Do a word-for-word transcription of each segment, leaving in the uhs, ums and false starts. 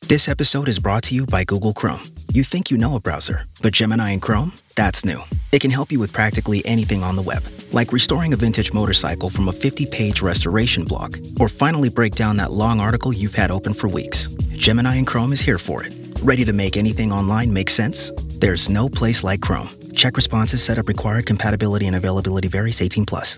This episode is brought to you by Google Chrome. You think you know a browser, but Gemini and Chrome? That's new. It can help you with practically anything on the web, like restoring a vintage motorcycle from a fifty-page restoration blog, or finally break down that long article you've had open for weeks. Gemini and Chrome is here for it. Ready to make anything online make sense? There's no place like Chrome. Check responses, setup required, compatibility and availability varies, eighteen plus.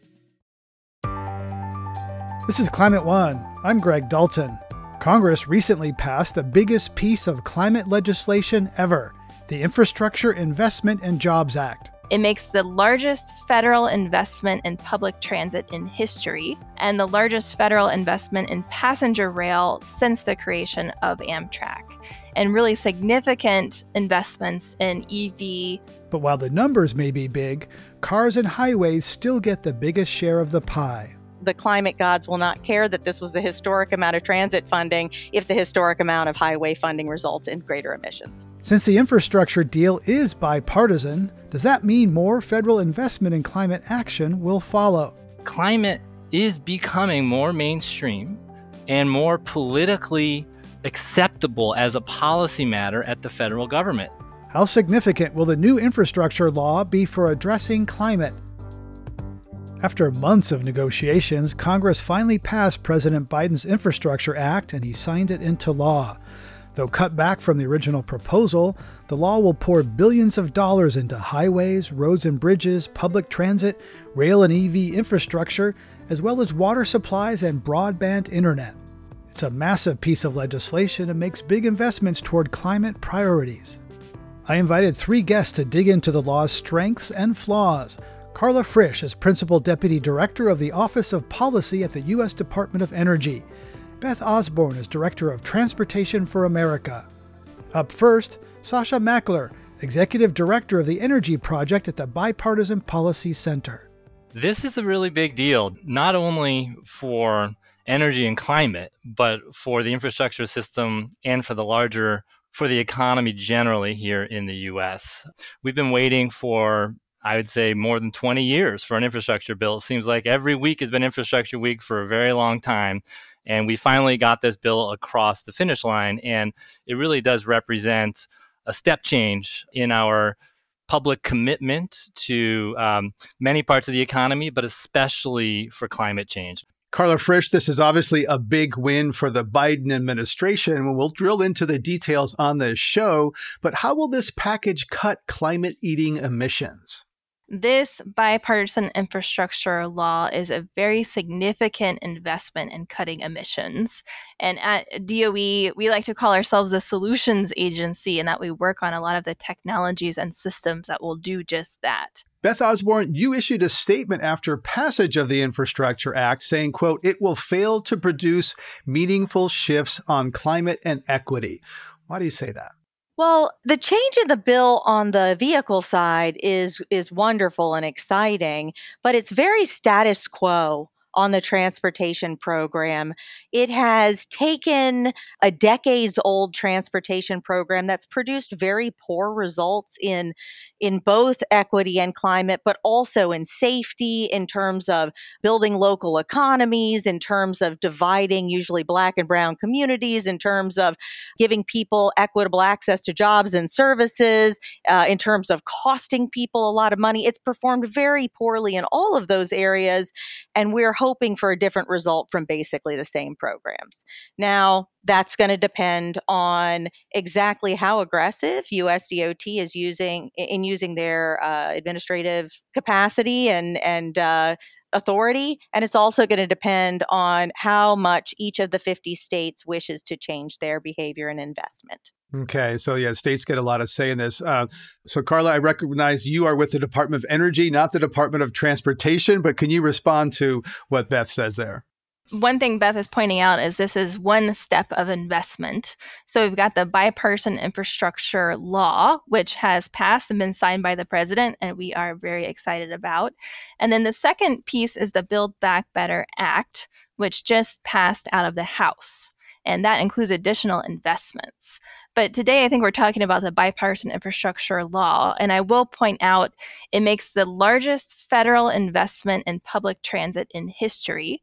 This is Climate One. I'm Greg Dalton. Congress recently passed the biggest piece of climate legislation ever, the Infrastructure Investment and Jobs Act. It makes the largest federal investment in public transit in history and the largest federal investment in passenger rail since the creation of Amtrak, and really significant investments in E V. But while the numbers may be big, cars and highways still get the biggest share of the pie. The climate gods will not care that this was a historic amount of transit funding if the historic amount of highway funding results in greater emissions. Since the infrastructure deal is bipartisan, does that mean more federal investment in climate action will follow? Climate is becoming more mainstream and more politically acceptable as a policy matter at the federal government. How significant will the new infrastructure law be for addressing climate? After months of negotiations, Congress finally passed President Biden's Infrastructure Act and he signed it into law. Though cut back from the original proposal, the law will pour billions of dollars into highways, roads and bridges, public transit, rail and E V infrastructure, as well as water supplies and broadband internet. It's a massive piece of legislation and makes big investments toward climate priorities. I invited three guests to dig into the law's strengths and flaws. Carla Frisch is Principal Deputy Director of the Office of Policy at the U S Department of Energy. Beth Osborne is Director of Transportation for America. Up first, Sasha Mackler, Executive Director of the Energy Project at the Bipartisan Policy Center. This is a really big deal, not only for energy and climate, but for the infrastructure system and for the larger, for the economy generally here in the U S. We've been waiting for I would say more than twenty years for an infrastructure bill. It seems like every week has been infrastructure week for a very long time. And we finally got this bill across the finish line. And it really does represent a step change in our public commitment to um, many parts of the economy, but especially for climate change. Carla Frisch, this is obviously a big win for the Biden administration. We'll drill into the details on this show, but how will this package cut climate-eating emissions? This bipartisan infrastructure law is a very significant investment in cutting emissions. And at D O E, we like to call ourselves a solutions agency, in that we work on a lot of the technologies and systems that will do just that. Beth Osborne, you issued a statement after passage of the Infrastructure Act saying, quote, it will fail to produce meaningful shifts on climate and equity. Why do you say that? Well, the change in the bill on the vehicle side is is wonderful and exciting, but it's very status quo on the transportation program. It has taken a decades-old transportation program that's produced very poor results in in both equity and climate, but also in safety, in terms of building local economies, in terms of dividing usually Black and brown communities, in terms of giving people equitable access to jobs and services, uh, in terms of costing people a lot of money. It's performed very poorly in all of those areas, and we're hoping for a different result from basically the same programs. Now, that's going to depend on exactly how aggressive U S D O T is using in using their uh, administrative capacity and and uh, authority, and it's also going to depend on how much each of the fifty states wishes to change their behavior and investment. Okay, so yeah, states get a lot of say in this. Uh, so Carla, I recognize you are with the Department of Energy, not the Department of Transportation, but can you respond to what Beth says there? One thing Beth is pointing out is this is one step of investment. So we've got the bipartisan infrastructure law, which has passed and been signed by the president, and we are very excited about. And then the second piece is the Build Back Better Act, which just passed out of the House. And that includes additional investments. But today, I think we're talking about the bipartisan infrastructure law. And I will point out it makes the largest federal investment in public transit in history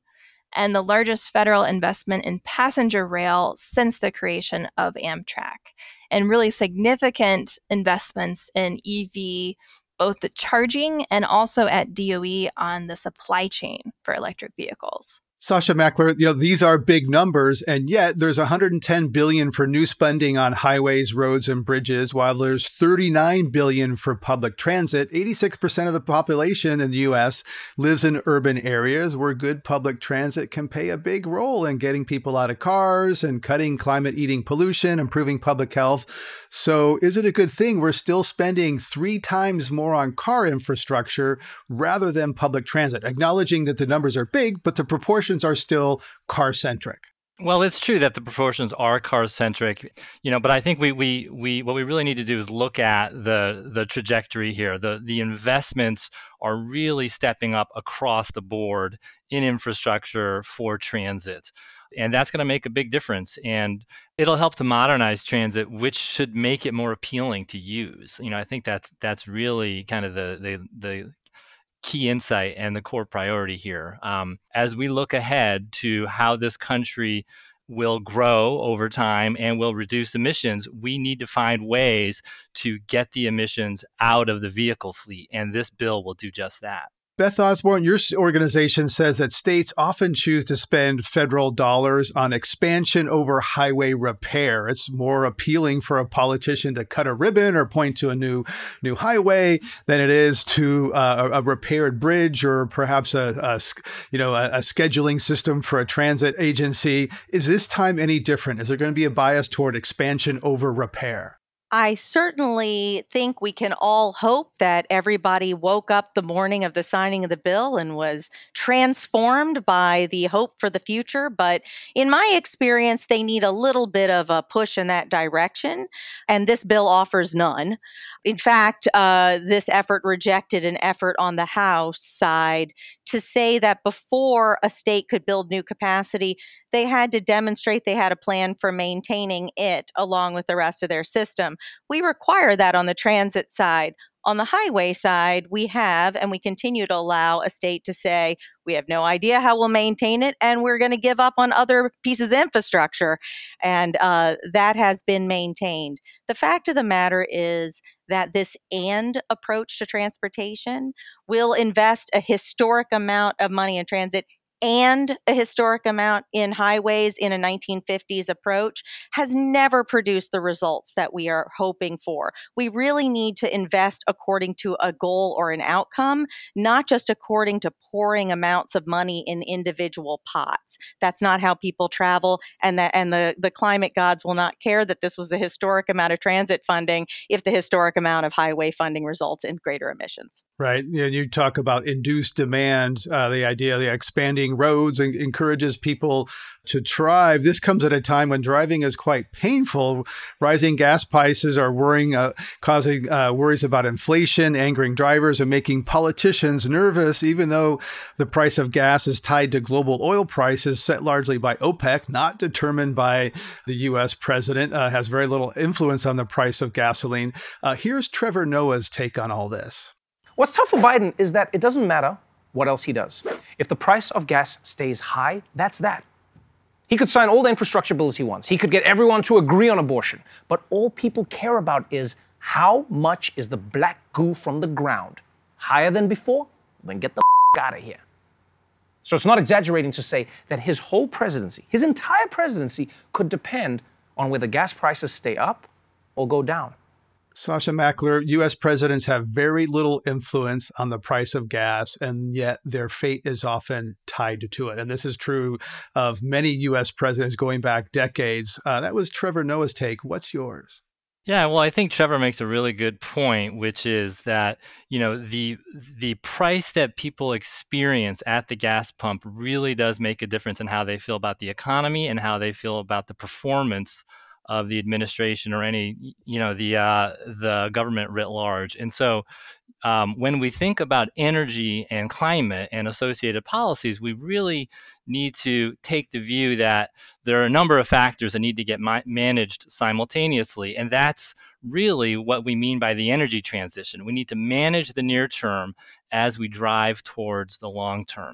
and the largest federal investment in passenger rail since the creation of Amtrak, and really significant investments in E V, both the charging and also at D O E on the supply chain for electric vehicles. Sasha Mackler, you know, these are big numbers, and yet there's one hundred ten billion dollars for new spending on highways, roads, and bridges, while there's thirty-nine billion dollars for public transit. eighty-six percent of the population in the U S lives in urban areas where good public transit can play a big role in getting people out of cars and cutting climate-eating pollution, improving public health. So is it a good thing we're still spending three times more on car infrastructure rather than public transit, acknowledging that the numbers are big, but the proportion are still car-centric? Well, it's true that the proportions are car-centric, you know, but I think we we we what we really need to do is look at the the trajectory here. The the investments are really stepping up across the board in infrastructure for transit. And that's going to make a big difference. And it'll help to modernize transit, which should make it more appealing to use. You know, I think that's that's really kind of the the the key insight and the core priority here. Um, as we look ahead to how this country will grow over time and will reduce emissions, we need to find ways to get the emissions out of the vehicle fleet. And this bill will do just that. Beth Osborne, your organization says that states often choose to spend federal dollars on expansion over highway repair. It's more appealing for a politician to cut a ribbon or point to a new new highway than it is to uh, a repaired bridge or perhaps a, a you know a, a scheduling system for a transit agency. Is this time any different? Is there going to be a bias toward expansion over repair? I certainly think we can all hope that everybody woke up the morning of the signing of the bill and was transformed by the hope for the future. But in my experience, they need a little bit of a push in that direction, and this bill offers none. In fact, uh, this effort rejected an effort on the House side to say that before a state could build new capacity, they had to demonstrate they had a plan for maintaining it along with the rest of their system. We require that on the transit side. On the highway side, we have, and we continue to allow a state to say, we have no idea how we'll maintain it, and we're going to give up on other pieces of infrastructure. And uh, that has been maintained. The fact of the matter is that this and approach to transportation will invest a historic amount of money in transit and a historic amount in highways in a nineteen fifties approach has never produced the results that we are hoping for. We really need to invest according to a goal or an outcome, not just according to pouring amounts of money in individual pots. That's not how people travel, and that and the, the climate gods will not care that this was a historic amount of transit funding if the historic amount of highway funding results in greater emissions. Right. And you talk about induced demand, uh, the idea of the expanding roads and encourages people to drive. This comes at a time when driving is quite painful. Rising gas prices are worrying, uh, causing uh, worries about inflation, angering drivers, and making politicians nervous, even though the price of gas is tied to global oil prices set largely by OPEC, not determined by the U S president, uh, has very little influence on the price of gasoline. Uh, here's Trevor Noah's take on all this. What's tough for Biden is that it doesn't matter what else he does. If the price of gas stays high, that's that. He could sign all the infrastructure bills he wants. He could get everyone to agree on abortion. But all people care about is how much is the black goo from the ground? Higher than before? Then get the f- out of here. So it's not exaggerating to say that his whole presidency, his entire presidency, could depend on whether gas prices stay up or go down. Sasha Mackler, U S presidents have very little influence on the price of gas, and yet their fate is often tied to it. And this is true of many U S presidents going back decades. Uh, that was Trevor Noah's take. What's yours? Yeah, well, I think Trevor makes a really good point, which is that, you know, the the price that people experience at the gas pump really does make a difference in how they feel about the economy and how they feel about the performance of the administration or any, you know, the uh, the government writ large. And so um, when we think about energy and climate and associated policies, we really need to take the view that there are a number of factors that need to get ma- managed simultaneously. And that's really what we mean by the energy transition. We need to manage the near term as we drive towards the long term.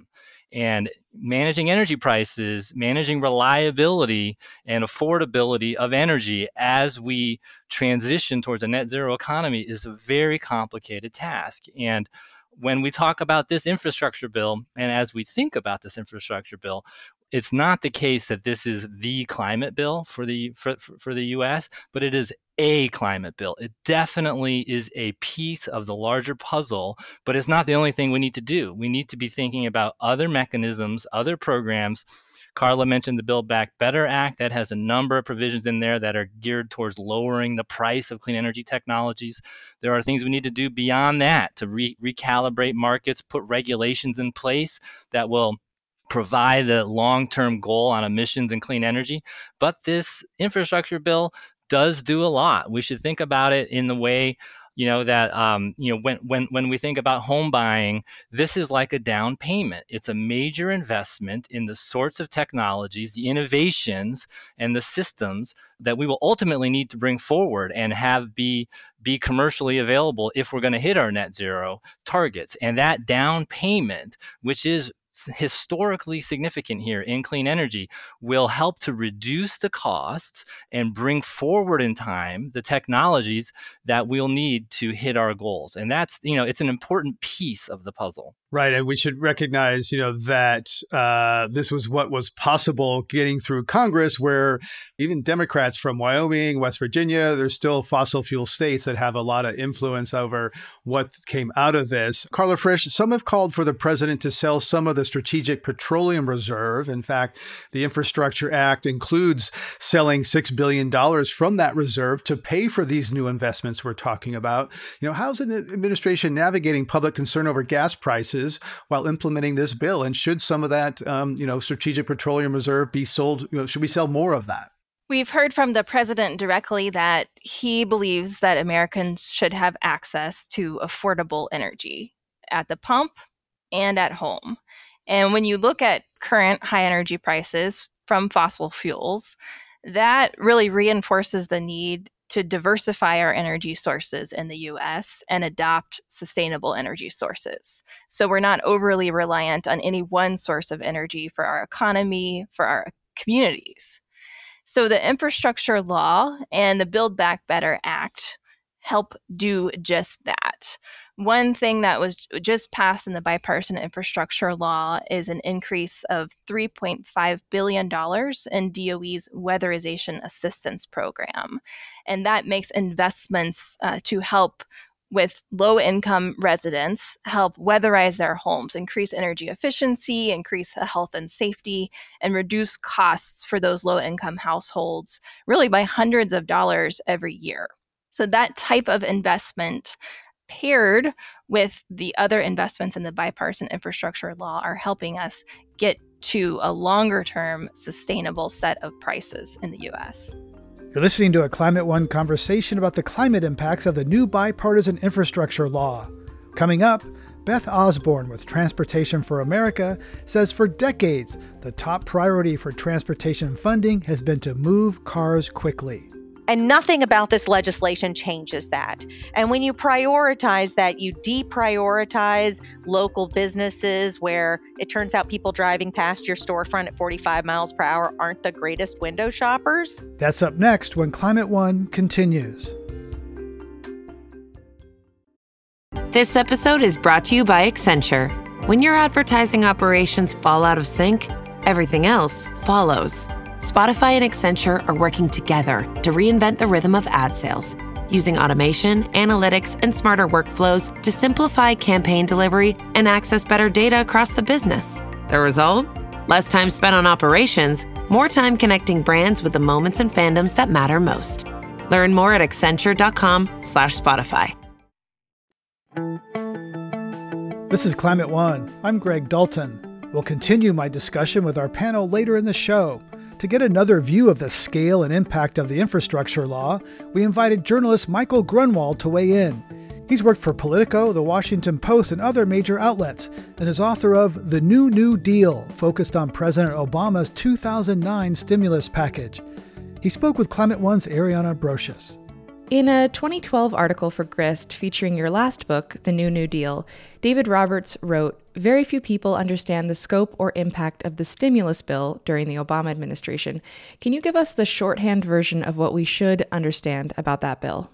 And managing energy prices, managing reliability and affordability of energy as we transition towards a net zero economy is a very complicated task. And when we talk about this infrastructure bill, and as we think about this infrastructure bill, it's not the case that this is the climate bill for the for, for the U S, but it is a climate bill. It definitely is a piece of the larger puzzle, but it's not the only thing we need to do. We need to be thinking about other mechanisms, other programs. Carla mentioned the Build Back Better Act that has a number of provisions in there that are geared towards lowering the price of clean energy technologies. There are things we need to do beyond that to re- recalibrate markets, put regulations in place that will provide the long-term goal on emissions and clean energy. But this infrastructure bill does do a lot. We should think about it in the way, you know, that, um, you know, when, when, when we think about home buying, this is like a down payment. It's a major investment in the sorts of technologies, the innovations, and the systems that we will ultimately need to bring forward and have be, be commercially available if we're going to hit our net zero targets. And that down payment, which is historically significant here in clean energy, will help to reduce the costs and bring forward in time the technologies that we'll need to hit our goals. And that's, you know, it's an important piece of the puzzle. Right. And we should recognize, you know, that uh, this was what was possible getting through Congress, where even Democrats from Wyoming, West Virginia, there's still fossil fuel states that have a lot of influence over what came out of this. Carla Frisch, some have called for the president to sell some of the Strategic Petroleum Reserve. In fact, the Infrastructure Act includes selling six billion dollars from that reserve to pay for these new investments we're talking about. You know, how's an administration navigating public concern over gas prices while implementing this bill? And should some of that, um, you know, Strategic Petroleum Reserve be sold? You know, should we sell more of that? We've heard from the president directly that he believes that Americans should have access to affordable energy at the pump and at home. And when you look at current high energy prices from fossil fuels, that really reinforces the need to diversify our energy sources in the U S and adopt sustainable energy sources. So we're not overly reliant on any one source of energy for our economy, for our communities. So the infrastructure law and the Build Back Better Act help do just that. One thing that was just passed in the bipartisan infrastructure law is an increase of three point five billion dollars in D O E's Weatherization Assistance Program. And that makes investments uh, to help with low-income residents, help weatherize their homes, increase energy efficiency, increase health and safety, and reduce costs for those low-income households, really by hundreds of dollars every year. So that type of investment, paired with the other investments in the bipartisan infrastructure law, are helping us get to a longer-term sustainable set of prices in the U S. You're listening to a Climate One conversation about the climate impacts of the new bipartisan infrastructure law. Coming up, Beth Osborne with Transportation for America says for decades, the top priority for transportation funding has been to move cars quickly. And nothing about this legislation changes that. And when you prioritize that, you deprioritize local businesses where it turns out people driving past your storefront at forty-five miles per hour aren't the greatest window shoppers. That's up next when Climate One continues. This episode is brought to you by Accenture. When your advertising operations fall out of sync, everything else follows. Spotify and Accenture are working together to reinvent the rhythm of ad sales, using automation, analytics, and smarter workflows to simplify campaign delivery and access better data across the business. The result? Less time spent on operations, more time connecting brands with the moments and fandoms that matter most. Learn more at accenture.com slash Spotify. This is Climate One. I'm Greg Dalton. We'll continue my discussion with our panel later in the show. To get another view of the scale and impact of the infrastructure law, we invited journalist Michael Grunwald to weigh in. He's worked for Politico, The Washington Post, and other major outlets, and is author of The New New Deal, focused on President Obama's two thousand nine stimulus package. He spoke with Climate One's Ariana Brocious. In a twenty twelve article for Grist featuring your last book, The New New Deal, David Roberts wrote, "Very few people understand the scope or impact of the stimulus bill during the Obama administration." Can you give us the shorthand version of what we should understand about that bill?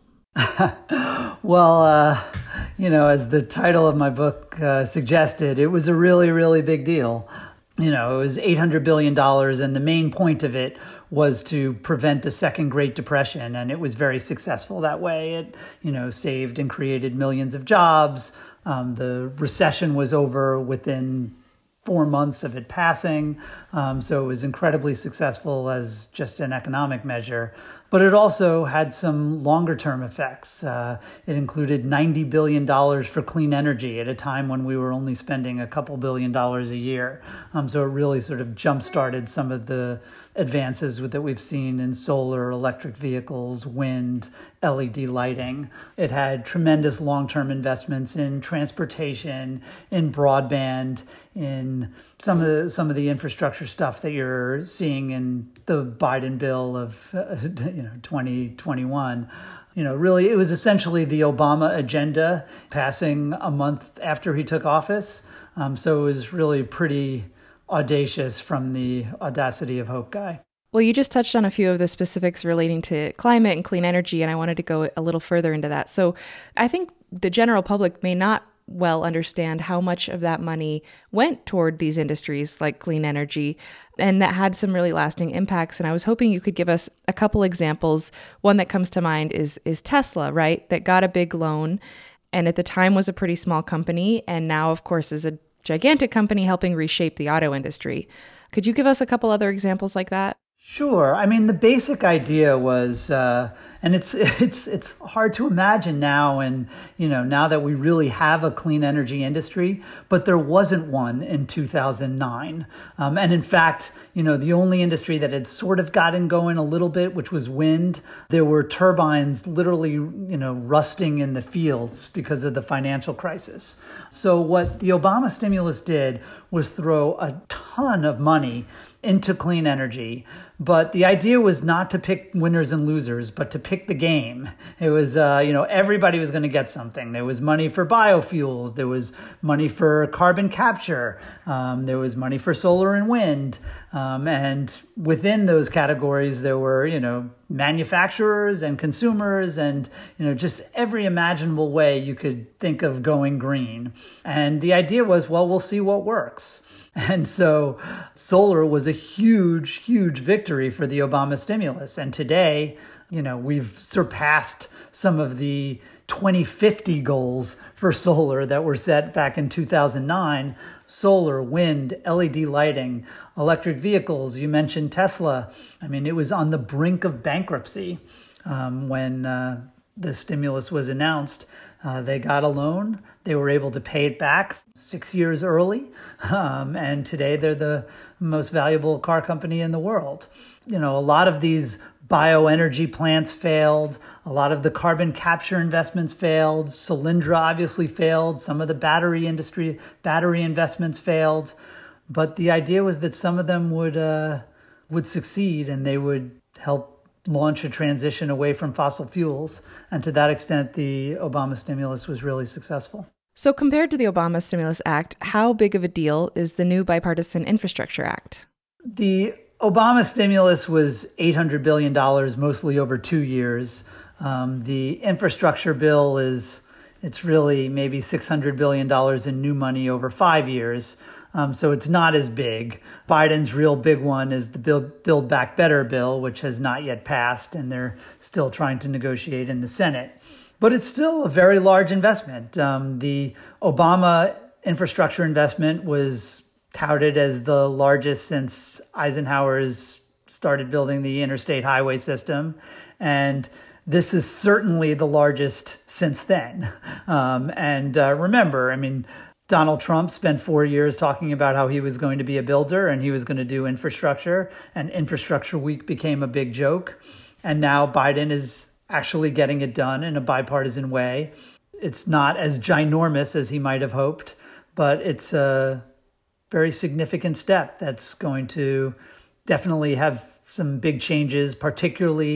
Well, uh, you know, as the title of my book uh, suggested, it was a really, really big deal. You know, it was eight hundred billion dollars, and the main point of it was to prevent a second Great Depression, and it was very successful that way. It, you know, saved and created millions of jobs. Um, the recession was over within four months of it passing, um, so it was incredibly successful as just an economic measure. But it also had some longer-term effects. Uh, it included ninety billion dollars for clean energy at a time when we were only spending a couple billion dollars a year. Um, so it really sort of jump-started some of the advances that we've seen in solar, electric vehicles, wind, L E D lighting. It had tremendous long-term investments in transportation, in broadband, in some of the some of the infrastructure stuff that you're seeing in the Biden bill of uh, you know twenty twenty-one. You know, really, it was essentially the Obama agenda passing a month after he took office. Um, so it was really pretty audacious from the Audacity of Hope guy. Well, you just touched on a few of the specifics relating to climate and clean energy, and I wanted to go a little further into that. So I think the general public may not well understand how much of that money went toward these industries like clean energy, and that had some really lasting impacts. And I was hoping you could give us a couple examples. One that comes to mind is is Tesla, right? That got a big loan, and at the time was a pretty small company, and now, of course, is a gigantic company helping reshape the auto industry. Could you give us a couple other examples like that? Sure. I mean, the basic idea was, uh, and it's it's it's hard to imagine now, and you know, now that we really have a clean energy industry, but there wasn't one in two thousand nine. Um, and in fact, you know, the only industry that had sort of gotten going a little bit, which was wind, there were turbines literally, you know, rusting in the fields because of the financial crisis. So what the Obama stimulus did was throw a ton of money into clean energy. But the idea was not to pick winners and losers, but to pick the game. It was, uh, you know, everybody was going to get something. There was money for biofuels. There was money for carbon capture. Um, there was money for solar and wind. Um, and within those categories, there were, you know, manufacturers and consumers and, you know, just every imaginable way you could think of going green. And the idea was, well, we'll see what works. And so solar was a huge, huge victory for the Obama stimulus. And today, you know, we've surpassed some of the twenty fifty goals for solar that were set back in two thousand nine. Solar, wind, L E D lighting, electric vehicles. You mentioned Tesla. I mean, it was on the brink of bankruptcy um, when uh, the stimulus was announced. Uh, they got a loan. They were able to pay it back six years early. Um, and today they're the most valuable car company in the world. You know, a lot of these bioenergy plants failed. A lot of the carbon capture investments failed. Solyndra obviously failed. Some of the battery industry, battery investments failed. But the idea was that some of them would uh, would succeed, and they would help launch a transition away from fossil fuels. And to that extent, the Obama stimulus was really successful. So compared to the Obama Stimulus Act, how big of a deal is the new Bipartisan Infrastructure Act? The Obama stimulus was eight hundred billion dollars, mostly over two years. Um, the infrastructure bill is, it's really maybe six hundred billion dollars in new money over five years. Um, so it's not as big. Biden's real big one is the Build, Build Back Better bill, which has not yet passed, and they're still trying to negotiate in the Senate. But it's still a very large investment. Um, the Obama infrastructure investment was touted as the largest since Eisenhower's started building the interstate highway system. And this is certainly the largest since then. Um, and uh, remember, I mean, Donald Trump spent four years talking about how he was going to be a builder and he was going to do infrastructure, and Infrastructure Week became a big joke. And now Biden is actually getting it done in a bipartisan way. It's not as ginormous as he might have hoped, but it's a very significant step that's going to definitely have some big changes, particularly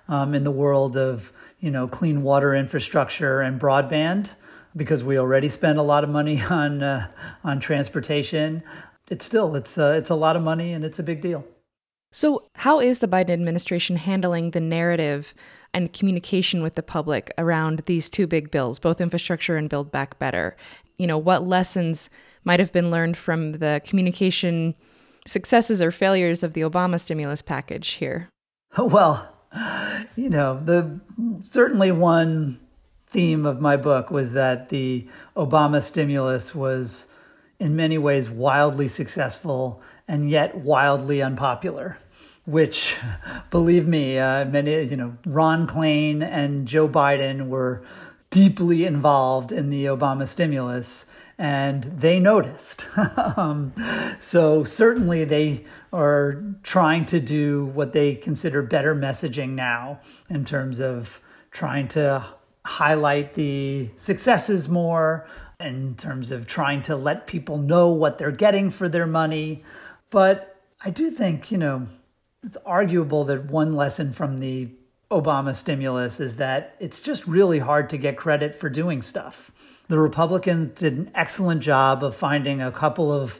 um, in the world of, you know, clean water infrastructure and broadband, because we already spend a lot of money on uh, on transportation. It's still, it's uh, it's a lot of money and it's a big deal. So how is the Biden administration handling the narrative and communication with the public around these two big bills, both infrastructure and Build Back Better? You know, what lessons might have been learned from the communication successes or failures of the Obama stimulus package here? Well, you know, the certainly one theme of my book was that the Obama stimulus was in many ways wildly successful and yet wildly unpopular, which, believe me, uh, many, you know, Ron Klain and Joe Biden were deeply involved in the Obama stimulus, and they noticed. um, so certainly they are trying to do what they consider better messaging now in terms of trying to highlight the successes more, in terms of trying to let people know what they're getting for their money. But I do think, you know, it's arguable that one lesson from the Obama stimulus is that it's just really hard to get credit for doing stuff. The Republicans did an excellent job of finding a couple of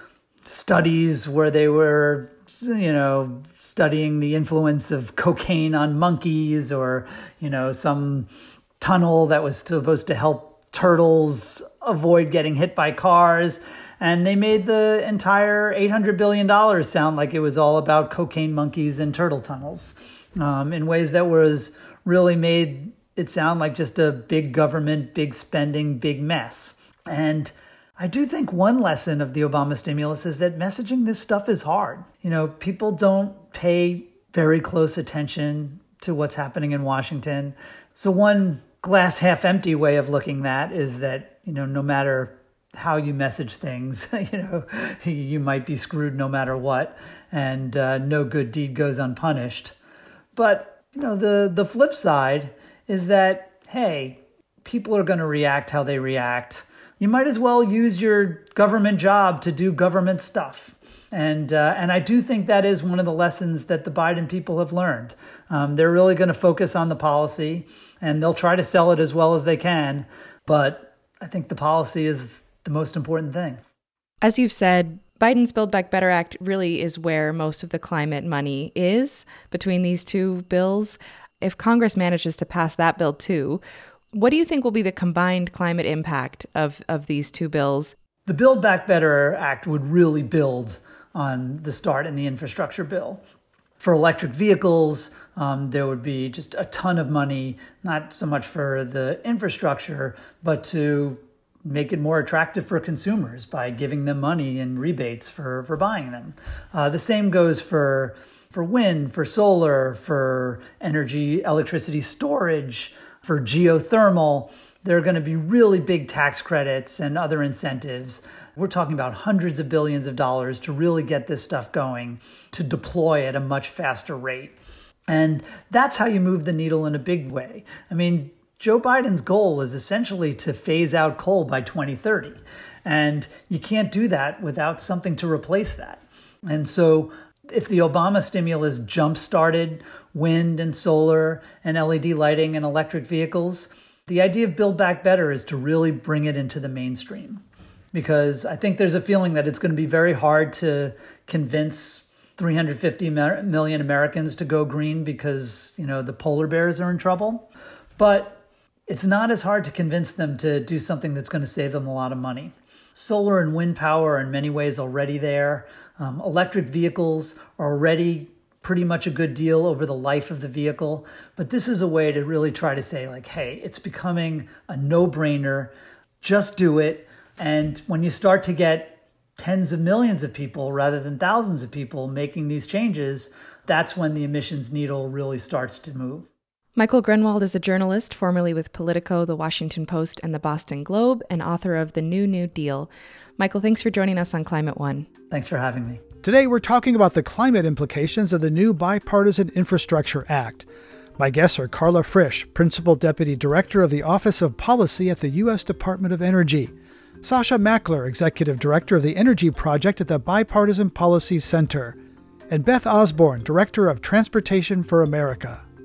studies where they were, you know, studying the influence of cocaine on monkeys, or, you know, some tunnel that was supposed to help turtles avoid getting hit by cars. And they made the entire eight hundred billion dollars sound like it was all about cocaine monkeys and turtle tunnels, um, in ways that was really made it sound like just a big government, big spending, big mess. And I do think one lesson of the Obama stimulus is that messaging this stuff is hard. You know, people don't pay very close attention to what's happening in Washington. So one glass half empty way of looking at that is that, you know, no matter how you message things, you know, you might be screwed no matter what, and uh, no good deed goes unpunished. But, you know, the, the flip side is that, hey, people are going to react how they react. You might as well use your government job to do government stuff. And uh, and I do think that is one of the lessons that the Biden people have learned. Um, they're really going to focus on the policy, and they'll try to sell it as well as they can. But I think the policy is the most important thing. As you've said, Biden's Build Back Better Act really is where most of the climate money is between these two bills. If Congress manages to pass that bill too, what do you think will be the combined climate impact of, of these two bills? The Build Back Better Act would really build on the start in the infrastructure bill. For electric vehicles, um, there would be just a ton of money, not so much for the infrastructure, but to make it more attractive for consumers by giving them money and rebates for, for buying them. Uh, the same goes for, for wind, for solar, for energy, electricity storage, for geothermal. There are going to be really big tax credits and other incentives. We're talking about hundreds of billions of dollars to really get this stuff going, to deploy at a much faster rate. And that's how you move the needle in a big way. I mean, Joe Biden's goal is essentially to phase out coal by twenty thirty. And you can't do that without something to replace that. And so if the Obama stimulus jump-started wind and solar and L E D lighting and electric vehicles, the idea of Build Back Better is to really bring it into the mainstream. Because I think there's a feeling that it's going to be very hard to convince three hundred fifty million Americans to go green because, you know, the polar bears are in trouble. But it's not as hard to convince them to do something that's going to save them a lot of money. Solar and wind power are in many ways already there. Um, electric vehicles are already pretty much a good deal over the life of the vehicle. But this is a way to really try to say, like, hey, it's becoming a no-brainer. Just do it. And when you start to get tens of millions of people rather than thousands of people making these changes, that's when the emissions needle really starts to move. Michael Grunwald is a journalist, formerly with Politico, The Washington Post, and The Boston Globe, and author of The New New Deal. Michael, thanks for joining us on Climate One. Thanks for having me. Today, we're talking about the climate implications of the new Bipartisan Infrastructure Act. My guests are Carla Frisch, Principal Deputy Director of the Office of Policy at the U S Department of Energy, Sasha Mackler, Executive Director of the Energy Project at the Bipartisan Policy Center, and Beth Osborne, Director of Transportation for America.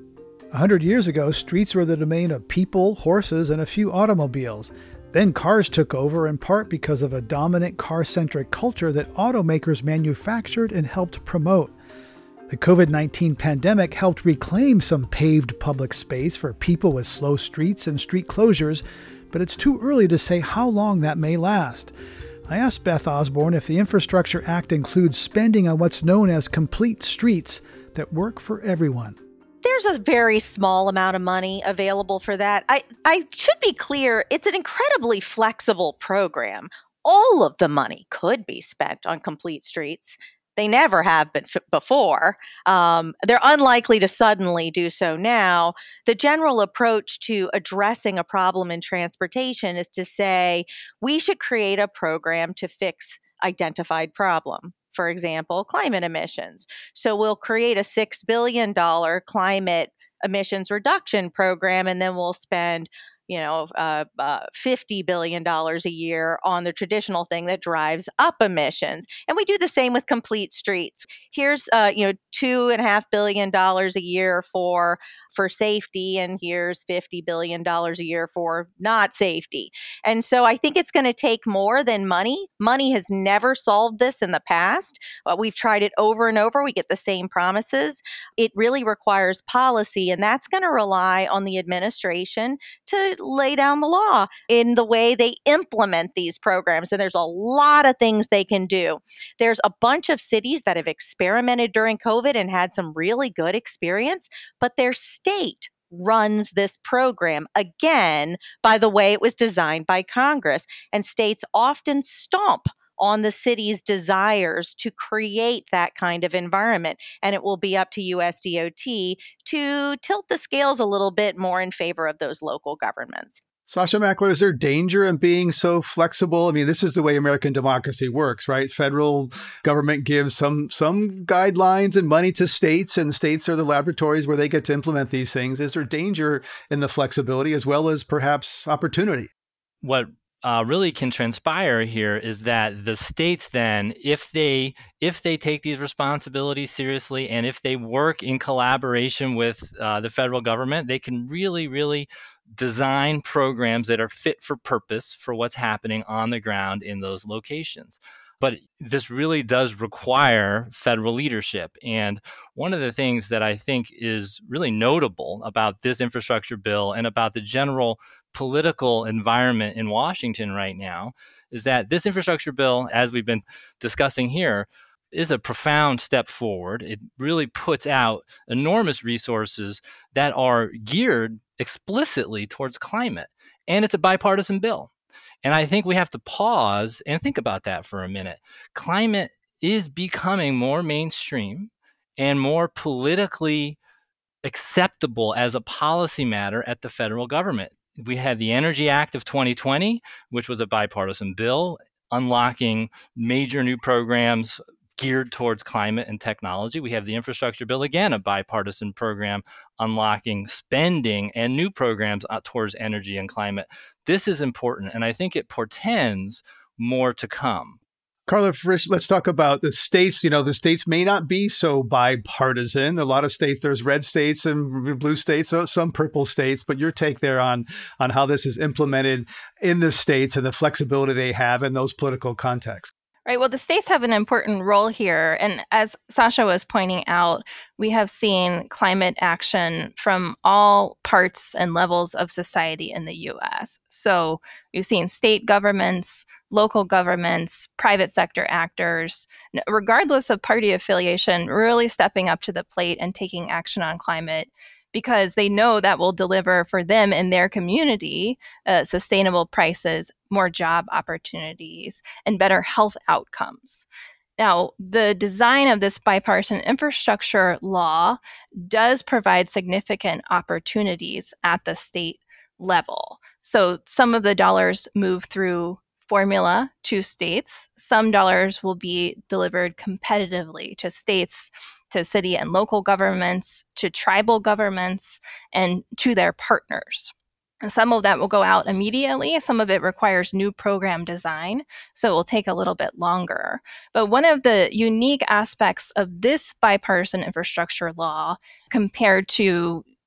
A hundred years ago, streets were the domain of people, horses, and a few automobiles. Then cars took over, in part because of a dominant car-centric culture that automakers manufactured and helped promote. The covid nineteen pandemic helped reclaim some paved public space for people with slow streets and street closures, but it's too early to say how long that may last. I asked Beth Osborne if the Infrastructure Act includes spending on what's known as complete streets that work for everyone. There's a very small amount of money available for that. I, I should be clear, it's an incredibly flexible program. All of the money could be spent on complete streets. They never have been f- before. Um, they're unlikely to suddenly do so now. The general approach to addressing a problem in transportation is to say, we should create a program to fix identified problem. For example, climate emissions. So we'll create a six billion dollars climate emissions reduction program, and then we'll spend you know, uh, uh, fifty billion dollars a year on the traditional thing that drives up emissions. And we do the same with complete streets. Here's, uh, you know, two and a half billion dollars a year for, for safety, and here's fifty billion dollars a year for not safety. And so I think it's going to take more than money. Money has never solved this in the past. Uh, we've tried it over and over. We get the same promises. It really requires policy, and that's going to rely on the administration to lay down the law in the way they implement these programs. And there's a lot of things they can do. There's a bunch of cities that have experimented during COVID and had some really good experience, but their state runs this program again by the way it was designed by Congress. And states often stomp on the city's desires to create that kind of environment. And it will be up to U S D O T to tilt the scales a little bit more in favor of those local governments. Sasha Mackler, is there danger in being so flexible? I mean, this is the way American democracy works, right? Federal government gives some some guidelines and money to states, and states are the laboratories where they get to implement these things. Is there danger in the flexibility as well as perhaps opportunity? What Uh, really can transpire here is that the states then, if they if they take these responsibilities seriously and if they work in collaboration with uh, the federal government, they can really, really design programs that are fit for purpose for what's happening on the ground in those locations. But this really does require federal leadership. And one of the things that I think is really notable about this infrastructure bill and about the general political environment in Washington right now is that this infrastructure bill, as we've been discussing here, is a profound step forward. It really puts out enormous resources that are geared explicitly towards climate. And it's a bipartisan bill. And I think we have to pause and think about that for a minute. Climate is becoming more mainstream and more politically acceptable as a policy matter at the federal government. We had the Energy Act of twenty twenty, which was a bipartisan bill unlocking major new programs geared towards climate and technology. We have the infrastructure bill, again, a bipartisan program unlocking spending and new programs towards energy and climate. This is important, and I think it portends more to come. Carla Frisch, let's talk about the states. You know, the states may not be so bipartisan. A lot of states, there's red states and blue states, some purple states, but your take there on, on how this is implemented in the states and the flexibility they have in those political contexts. Right. Well, the states have an important role here. And as Sasha was pointing out, we have seen climate action from all parts and levels of society in the U S. So we've seen state governments, local governments, private sector actors, regardless of party affiliation, really stepping up to the plate and taking action on climate, because they know that will deliver for them and their community uh, sustainable prices, more job opportunities, and better health outcomes. Now, the design of this bipartisan infrastructure law does provide significant opportunities at the state level. So some of the dollars move through formula to states. Some dollars will be delivered competitively to states, to city and local governments, to tribal governments, and to their partners. And some of that will go out immediately. Some of it requires new program design, so it will take a little bit longer. But one of the unique aspects of this bipartisan infrastructure law compared to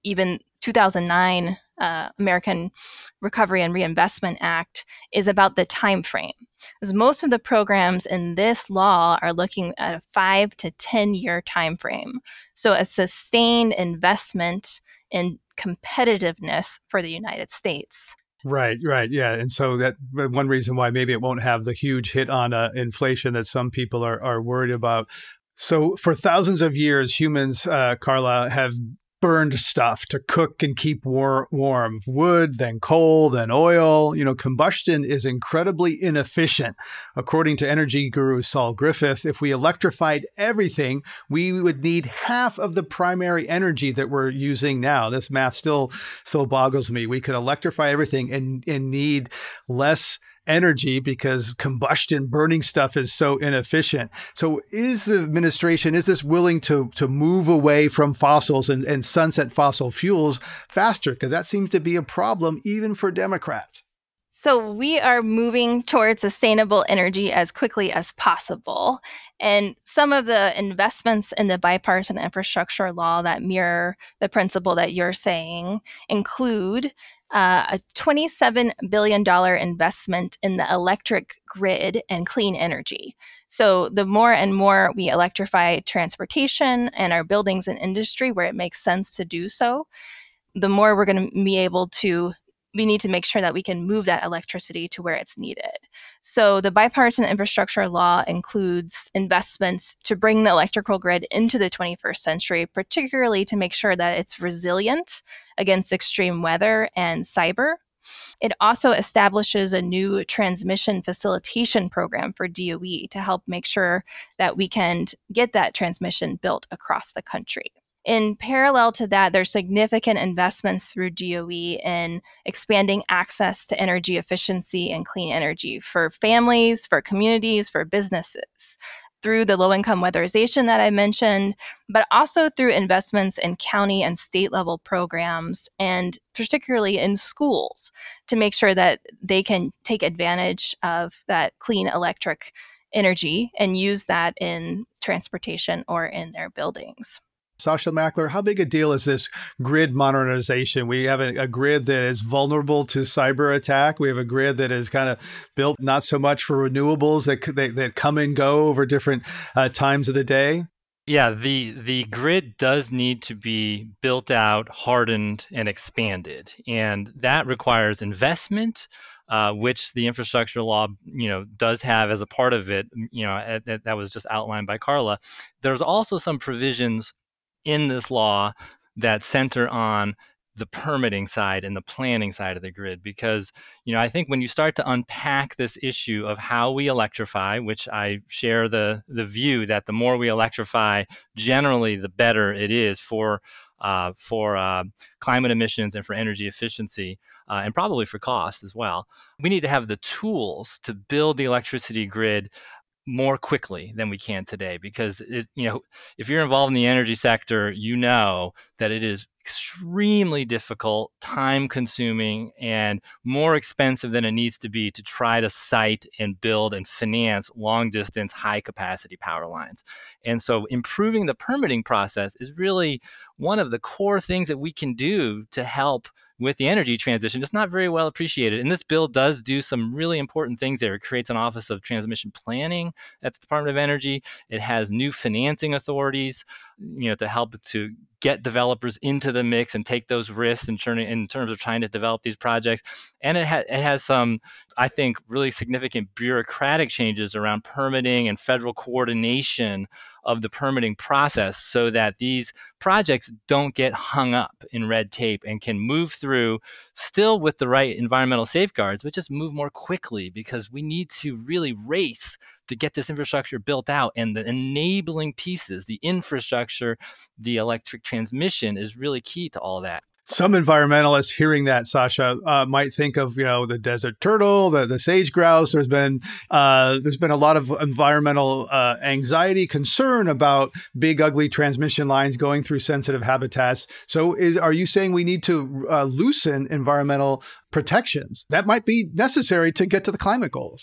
even two thousand nine uh, American Recovery and Reinvestment Act is about the time frame. Because most of the programs in this law are looking at a five to ten year time frame. So a sustained investment in competitiveness for the United States. Right, right, yeah, and so that one reason why maybe it won't have the huge hit on uh, inflation that some people are are worried about. So for thousands of years, humans, uh, Carla, have burned stuff to cook and keep war- warm. Wood, then coal, then oil. You know, combustion is incredibly inefficient. According to energy guru Saul Griffith, if we electrified everything, we would need half of the primary energy that we're using now. This math still still boggles me. We could electrify everything and, and need less energy because combustion, burning stuff is so inefficient. So is the administration, is this willing to to move away from fossils and, and sunset fossil fuels faster? Because that seems to be a problem even for Democrats. So we are moving towards sustainable energy as quickly as possible. And some of the investments in the bipartisan infrastructure law that mirror the principle that you're saying include uh, a twenty-seven billion dollars investment in the electric grid and clean energy. So the more and more we electrify transportation and our buildings and industry where it makes sense to do so, the more we're going to be able to we need to make sure that we can move that electricity to where it's needed. So the bipartisan infrastructure law includes investments to bring the electrical grid into the twenty-first century, particularly to make sure that it's resilient against extreme weather and cyber. It also establishes a new transmission facilitation program for D O E to help make sure that we can get that transmission built across the country. In parallel to that, there's significant investments through D O E in expanding access to energy efficiency and clean energy for families, for communities, for businesses, through the low-income weatherization that I mentioned, but also through investments in county and state-level programs, and particularly in schools, to make sure that they can take advantage of that clean electric energy and use that in transportation or in their buildings. Sasha Mackler, how big a deal is this grid modernization? We have a, a grid that is vulnerable to cyber attack. We have a grid that is kind of built not so much for renewables that that, that come and go over different uh, times of the day. Yeah, the the grid does need to be built out, hardened, and expanded, and that requires investment. Uh, which the infrastructure law, you know, does have as a part of it. You know, that, that was just outlined by Carla. There's also some provisions in this law that center on the permitting side and the planning side of the grid, because, you know, I think when you start to unpack this issue of how we electrify, which I share the the view that the more we electrify, generally the better it is for uh, for uh, climate emissions and for energy efficiency, uh, and probably for cost as well. We need to have the tools to build the electricity grid more quickly than we can today, because it, you know, if you're involved in the energy sector, you know that it is extremely difficult, time consuming, and more expensive than it needs to be to try to site and build and finance long distance, high capacity power lines. And so improving the permitting process is really one of the core things that we can do to help with the energy transition. It's not very well appreciated. And this bill does do some really important things there. It creates an Office of Transmission Planning at the Department of Energy. It has new financing authorities, you know, to help to get developers into the mix and take those risks in, turning, in terms of trying to develop these projects. And it, ha- it has some, I think, really significant bureaucratic changes around permitting and federal coordination of the permitting process so that these projects don't get hung up in red tape and can move through still with the right environmental safeguards, but just move more quickly, because we need to really race to get this infrastructure built out. And the enabling pieces, the infrastructure, the electric transmission is really key to all of that. Some environmentalists hearing that, Sasha, uh, might think of, you know, the desert turtle, the, the sage grouse. There's been uh, there's been a lot of environmental uh, anxiety, concern about big, ugly transmission lines going through sensitive habitats. So is, are you saying we need to uh, loosen environmental protections? That might be necessary to get to the climate goals.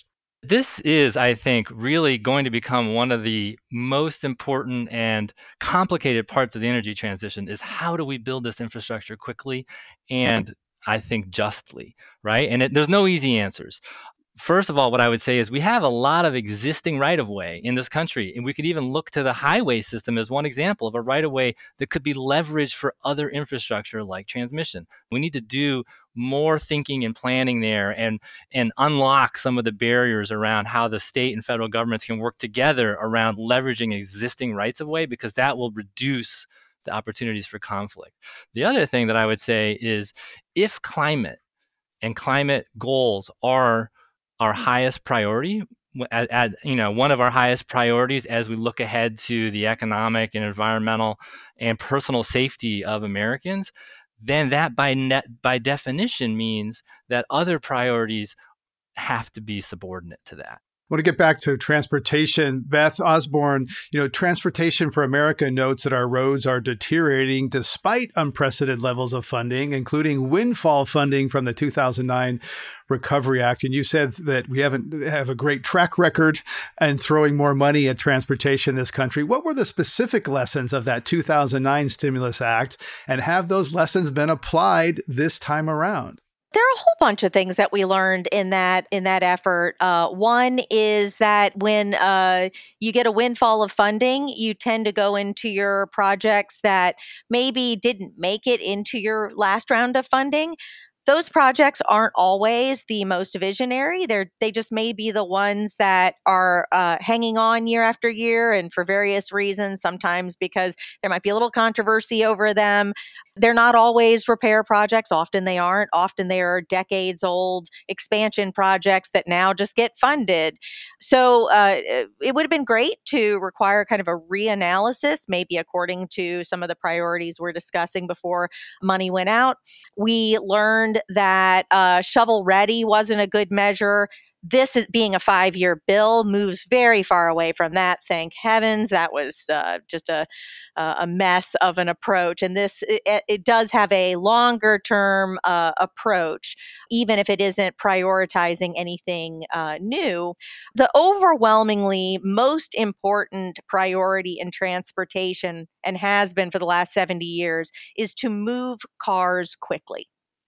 This is, I think, really going to become one of the most important and complicated parts of the energy transition is how do we build this infrastructure quickly and I think justly, right? And it, there's no easy answers. First of all, what I would say is we have a lot of existing right-of-way in this country, and we could even look to the highway system as one example of a right-of-way that could be leveraged for other infrastructure like transmission. We need to do more thinking and planning there and, and unlock some of the barriers around how the state and federal governments can work together around leveraging existing rights-of-way, because that will reduce the opportunities for conflict. The other thing that I would say is if climate and climate goals are our highest priority, at, at, you know, one of our highest priorities as we look ahead to the economic and environmental and personal safety of Americans, then that by net, by definition means that other priorities have to be subordinate to that. I want to get back to transportation. Beth Osborne, you know, Transportation for America notes that our roads are deteriorating despite unprecedented levels of funding, including windfall funding from the two thousand nine Recovery Act. And you said that we haven't have a great track record in throwing more money at transportation in this country. What were the specific lessons of that two thousand nine Stimulus Act, and have those lessons been applied this time around? There are a whole bunch of things that we learned in that in that effort. Uh, one is that when uh, you get a windfall of funding, you tend to go into your projects that maybe didn't make it into your last round of funding. Those projects aren't always the most visionary. They're they just may be the ones that are uh, hanging on year after year, and for various reasons, sometimes because there might be a little controversy over them. They're not always repair projects. Often they aren't. Often they are decades old expansion projects that now just get funded. So uh, it would have been great to require kind of a reanalysis, maybe according to some of the priorities we're discussing before money went out. We learned that uh, shovel ready wasn't a good measure. This is being a five-year bill moves very far away from that. Thank heavens. That was uh, just a a mess of an approach. And this it, it does have a longer-term uh, approach, even if it isn't prioritizing anything uh, new. The overwhelmingly most important priority in transportation, and has been for the last seventy years, is to move cars quickly.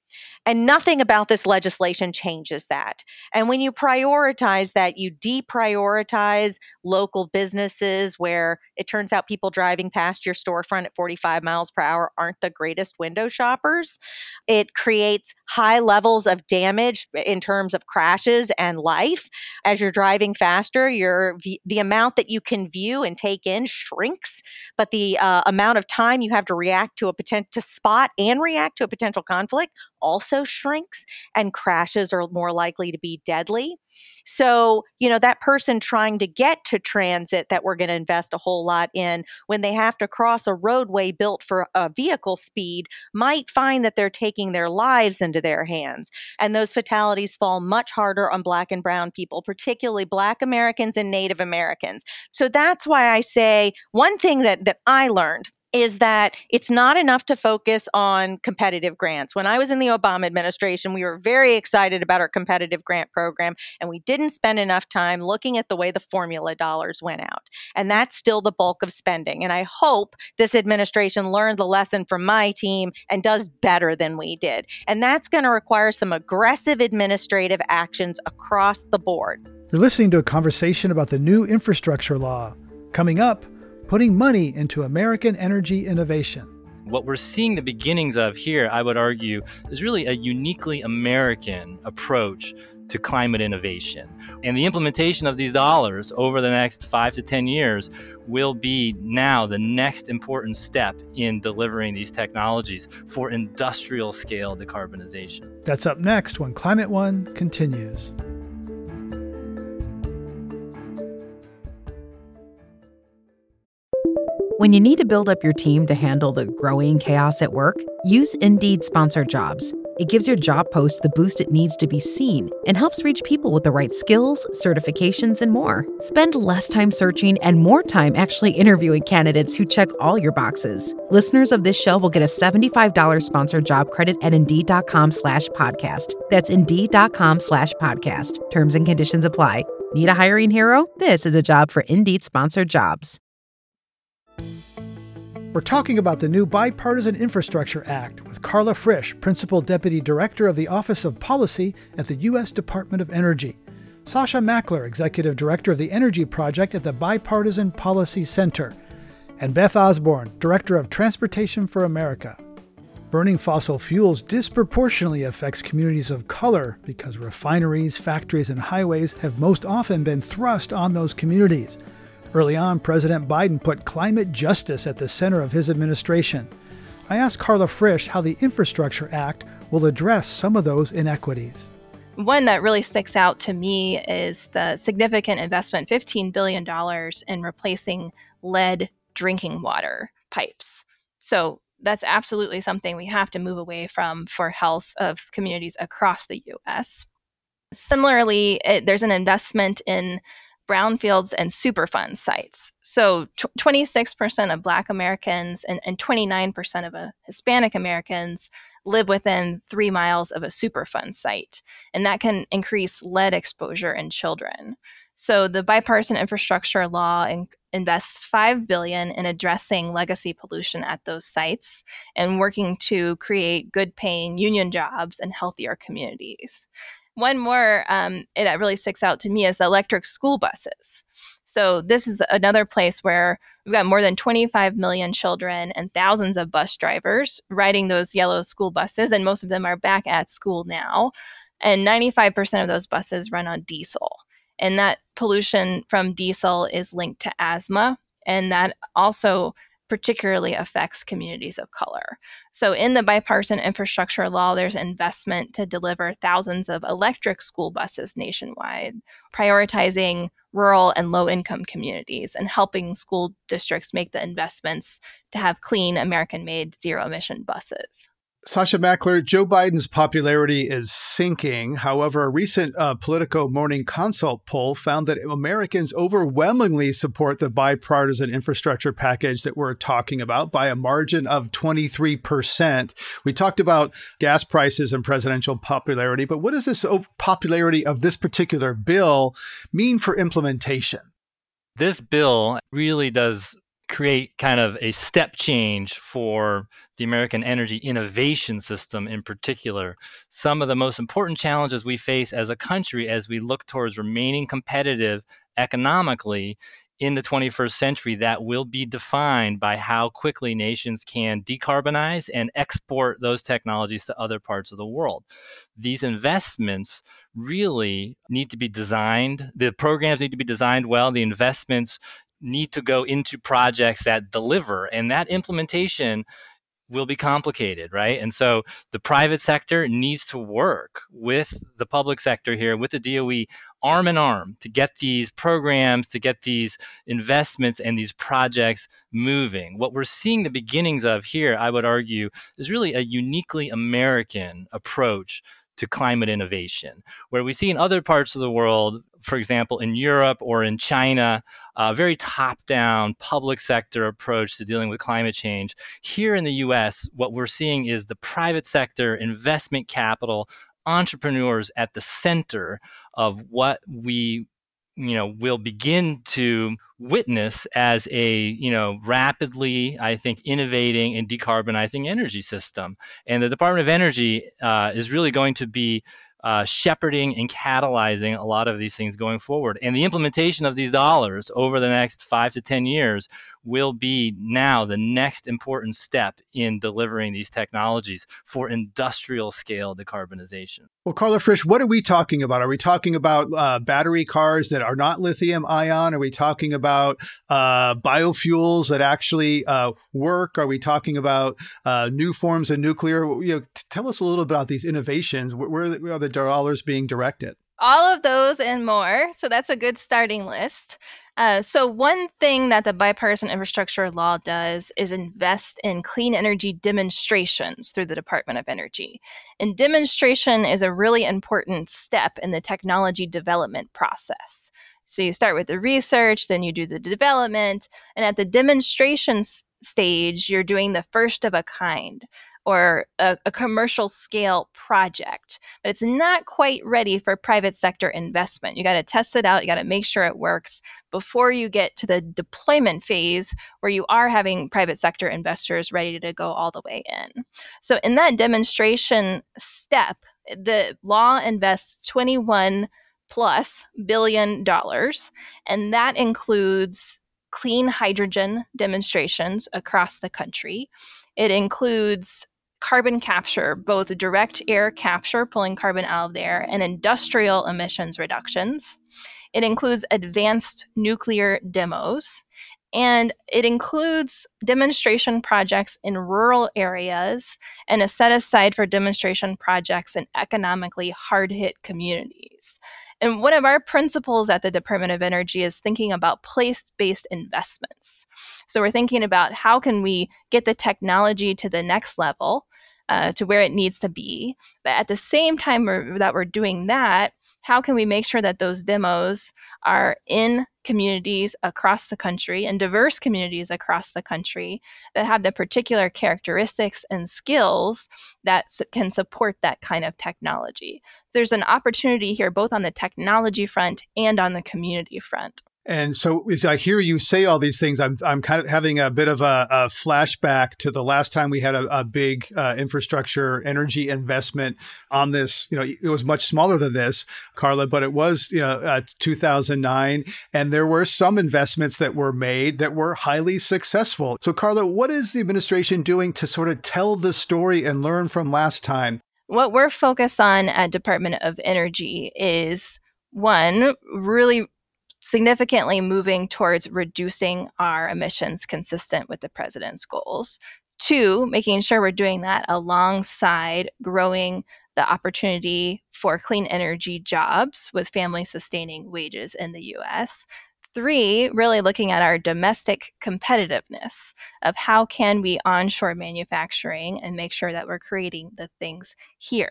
And nothing about this legislation changes that. And when you prioritize that, you deprioritize local businesses where it turns out people driving past your storefront at forty-five miles per hour aren't the greatest window shoppers. It creates high levels of damage in terms of crashes and life. As you're driving faster, your the amount that you can view and take in shrinks, but the uh, amount of time you have to react to a potential to spot and react to a potential conflict also shrinks, and crashes are more likely to be deadly. So, you know, that person trying to get to transit that we're going to invest a whole lot in, when they have to cross a roadway built for a vehicle speed, might find that they're taking their lives into their hands. And those fatalities fall much harder on Black and brown people, particularly Black Americans and Native Americans. So that's why I say one thing that, that I learned is that it's not enough to focus on competitive grants. When I was in the Obama administration, we were very excited about our competitive grant program, and we didn't spend enough time looking at the way the formula dollars went out. And that's still the bulk of spending. And I hope this administration learned the lesson from my team and does better than we did. And that's going to require some aggressive administrative actions across the board. You're listening to a conversation about the new infrastructure law. Coming up, putting money into American energy innovation. What we're seeing the beginnings of here, I would argue, is really a uniquely American approach to climate innovation. And the implementation of these dollars over the next five to ten years will be now the next important step in delivering these technologies for industrial scale decarbonization. That's up next when Climate One continues. When you need to build up your team to handle the growing chaos at work, use Indeed Sponsored Jobs. It gives your job post the boost it needs to be seen and helps reach people with the right skills, certifications, and more. Spend less time searching and more time actually interviewing candidates who check all your boxes. Listeners of this show will get a seventy-five dollars sponsored job credit at Indeed.com slash podcast. That's Indeed.com slash podcast. Terms and conditions apply. Need a hiring hero? This is a job for Indeed Sponsored Jobs. We're talking about the new Bipartisan Infrastructure Act with Carla Frisch, Principal Deputy Director of the Office of Policy at the U S Department of Energy, Sasha Mackler, Executive Director of the Energy Project at the Bipartisan Policy Center, and Beth Osborne, Director of Transportation for America. Burning fossil fuels disproportionately affects communities of color because refineries, factories, and highways have most often been thrust on those communities. Early on, President Biden put climate justice at the center of his administration. I asked Carla Frisch how the Infrastructure Act will address some of those inequities. One that really sticks out to me is the significant investment, fifteen billion dollars, in replacing lead drinking water pipes. So that's absolutely something we have to move away from for health of communities across the U S. Similarly, it, there's an investment in brownfields and Superfund sites. So t- twenty-six percent of Black Americans and, and twenty-nine percent of uh, Hispanic Americans live within three miles of a Superfund site, and that can increase lead exposure in children. So the bipartisan infrastructure law in- invests five billion dollars in addressing legacy pollution at those sites and working to create good-paying union jobs and healthier communities. One more um, that really sticks out to me is electric school buses. So this is another place where we've got more than twenty-five million children and thousands of bus drivers riding those yellow school buses, and most of them are back at school now. And ninety-five percent of those buses run on diesel. And that pollution from diesel is linked to asthma, and that also particularly affects communities of color. So in the bipartisan infrastructure law, there's investment to deliver thousands of electric school buses nationwide, prioritizing rural and low-income communities and helping school districts make the investments to have clean, American-made, zero-emission buses. Sasha Mackler, Joe Biden's popularity is sinking. However, a recent uh, Politico Morning Consult poll found that Americans overwhelmingly support the bipartisan infrastructure package that we're talking about by a margin of twenty-three percent. We talked about gas prices and presidential popularity, but what does this popularity of this particular bill mean for implementation? This bill really does create kind of a step change for the American energy innovation system in particular. Some of the most important challenges we face as a country as we look towards remaining competitive economically in the twenty-first century that will be defined by how quickly nations can decarbonize and export those technologies to other parts of the world. These investments really need to be designed. The programs need to be designed well. The investments need to go into projects that deliver, and that implementation will be complicated, right? And so the private sector needs to work with the public sector here, with the D O E, arm in arm to get these programs, to get these investments and these projects moving. What we're seeing the beginnings of here, I would argue, is really a uniquely American approach to climate innovation, where we see in other parts of the world, for example, in Europe or in China, a very top-down public sector approach to dealing with climate change. Here in the U S, what we're seeing is the private sector, investment capital, entrepreneurs at the center of what we you know, will begin to witness as a, you know, rapidly, I think, innovating and decarbonizing energy system. And the Department of Energy uh, is really going to be uh, shepherding and catalyzing a lot of these things going forward. And the implementation of these dollars over the next five to ten years will be now the next important step in delivering these technologies for industrial scale decarbonization. Well, Carla Frisch, what are we talking about? Are we talking about uh, battery cars that are not lithium ion? Are we talking about uh, biofuels that actually uh, work? Are we talking about uh, new forms of nuclear? You know, t- tell us a little bit about these innovations. Where, where, where are the dollars being directed? All of those and more. So that's a good starting list. Uh, so one thing that the bipartisan infrastructure law does is invest in clean energy demonstrations through the Department of Energy. And demonstration is a really important step in the technology development process. So you start with the research, then you do the development, and at the demonstration s- stage, you're doing the first of a kind. or a, a commercial scale project, but it's not quite ready for private sector investment. You got to test it out. You got to make sure it works before you get to the deployment phase where you are having private sector investors ready to go all the way in. So in that demonstration step, the law invests twenty-one plus billion dollars, and that includes clean hydrogen demonstrations across the country. It includes carbon capture, both direct air capture, pulling carbon out of the air, and industrial emissions reductions. It includes advanced nuclear demos. And it includes demonstration projects in rural areas and a set aside for demonstration projects in economically hard-hit communities. And one of our principles at the Department of Energy is thinking about place-based investments. So we're thinking about how can we get the technology to the next level, uh, to where it needs to be. But at the same time we're, that we're doing that, how can we make sure that those demos are in communities across the country and diverse communities across the country that have the particular characteristics and skills that s- can support that kind of technology. There's an opportunity here both on the technology front and on the community front. And so as I hear you say all these things, I'm I'm kind of having a bit of a, a flashback to the last time we had a, a big uh, infrastructure energy investment on this. You know, it was much smaller than this, Carla, but it was, you know, uh, two thousand nine. And there were some investments that were made that were highly successful. So Carla, what is the administration doing to sort of tell the story and learn from last time? What we're focused on at Department of Energy is, one, really significantly moving towards reducing our emissions consistent with the president's goals. Two, making sure we're doing that alongside growing the opportunity for clean energy jobs with family sustaining wages in the U S. Three, really looking at our domestic competitiveness of how can we onshore manufacturing and make sure that we're creating the things here.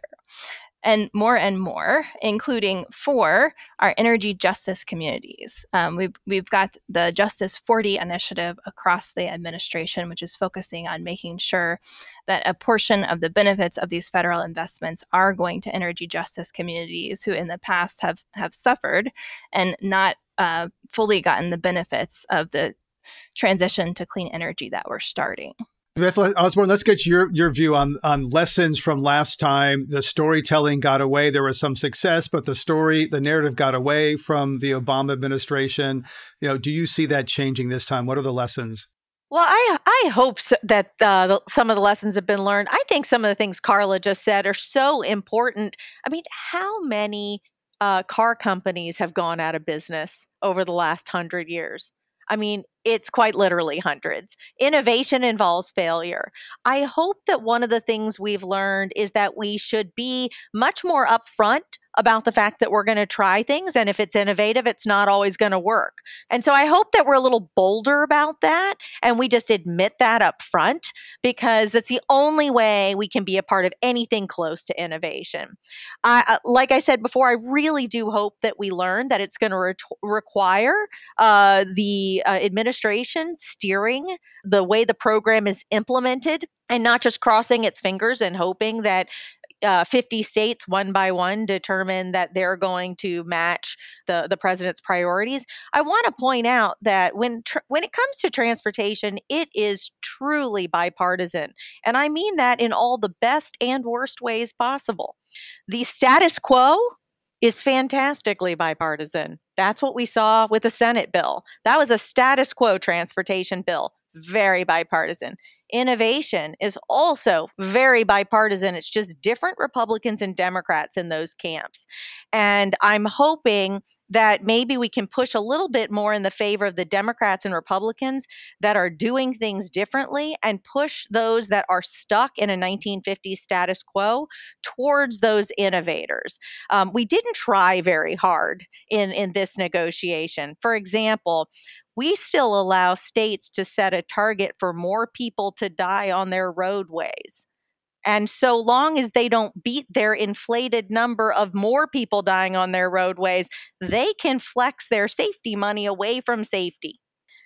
And more and more, including for our energy justice communities. Um, we've, we've got the Justice forty initiative across the administration, which is focusing on making sure that a portion of the benefits of these federal investments are going to energy justice communities who in the past have, have suffered and not uh, fully gotten the benefits of the transition to clean energy that we're starting. Beth Osborne, let's get your, your view on, on lessons from last time. The storytelling got away. There was some success, but the story, the narrative got away from the Obama administration. You know, do you see that changing this time? What are the lessons? Well, I I hope so that uh, some of the lessons have been learned. I think some of the things Carla just said are so important. I mean, how many uh, car companies have gone out of business over the last hundred years? I mean, it's quite literally hundreds. Innovation involves failure. I hope that one of the things we've learned is that we should be much more upfront about the fact that we're going to try things. And if it's innovative, it's not always going to work. And so I hope that we're a little bolder about that. And we just admit that up front, because that's the only way we can be a part of anything close to innovation. I, like I said before, I really do hope that we learn that it's going to re- require uh, the uh, administration steering the way the program is implemented and not just crossing its fingers and hoping that Uh, fifty states, one by one, determine that they're going to match the, the president's priorities. I want to point out that when tr- when it comes to transportation, it is truly bipartisan. And I mean that in all the best and worst ways possible. The status quo is fantastically bipartisan. That's what we saw with the Senate bill. That was a status quo transportation bill, very bipartisan. Innovation is also very bipartisan. It's just different Republicans and Democrats in those camps. And I'm hoping that maybe we can push a little bit more in the favor of the Democrats and Republicans that are doing things differently and push those that are stuck in a nineteen fifties status quo towards those innovators. Um, we didn't try very hard in, in this negotiation. For example, we still allow states to set a target for more people to die on their roadways. And so long as they don't beat their inflated number of more people dying on their roadways, they can flex their safety money away from safety.